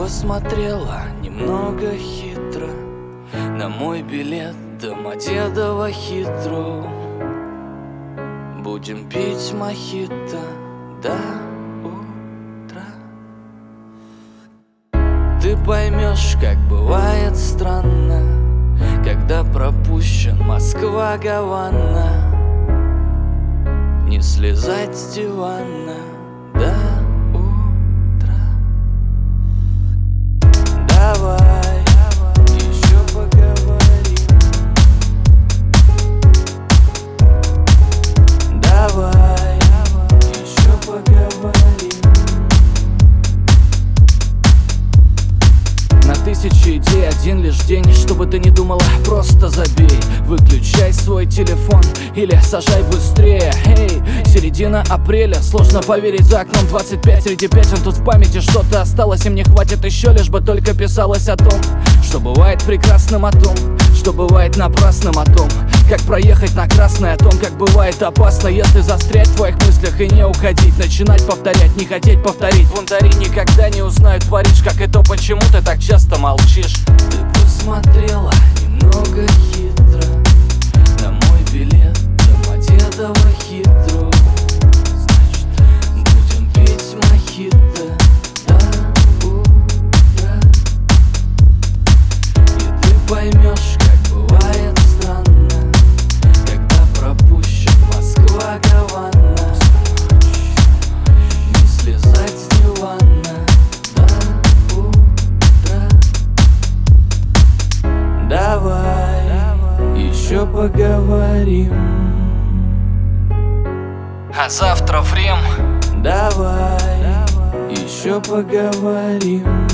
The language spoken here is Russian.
посмотрела немного хитро на мой билет Домодедово Хитроу. Будем пить мохито до утра. Ты поймешь, как бывает странно, когда пропущен Москва-Гавана. Не слезать с дивана до утра. Давай еще поговорим. Давай еще поговорим. На тысячи идей один лишь день. Чтобы ты не думала, просто забей. Выключай свой телефон или сажай быстрее. Эй, середина апреля, сложно поверить, за окном 25 среди пятен. Тут в памяти что-то осталось, и мне хватит еще, лишь бы только писалось о том, что бывает прекрасным, о том, что бывает напрасным, о том, как проехать на красное, о том, как бывает опасно, если застрять в твоих мыслях и не уходить. Начинать повторять, не хотеть повторить. Бунтари никогда не узнают Париж, как и то, почему ты так часто молчишь. Ты посмотрела немного хитро на мой билет Домодедово Хитроу. Значит, будем пить мохито до утра. И ты поймешь, как бывает странно, когда пропущен Москва-Гавана. Не слезать с дивана до утра. Давай еще поговорим. А завтра в Рим. Давай еще поговорим.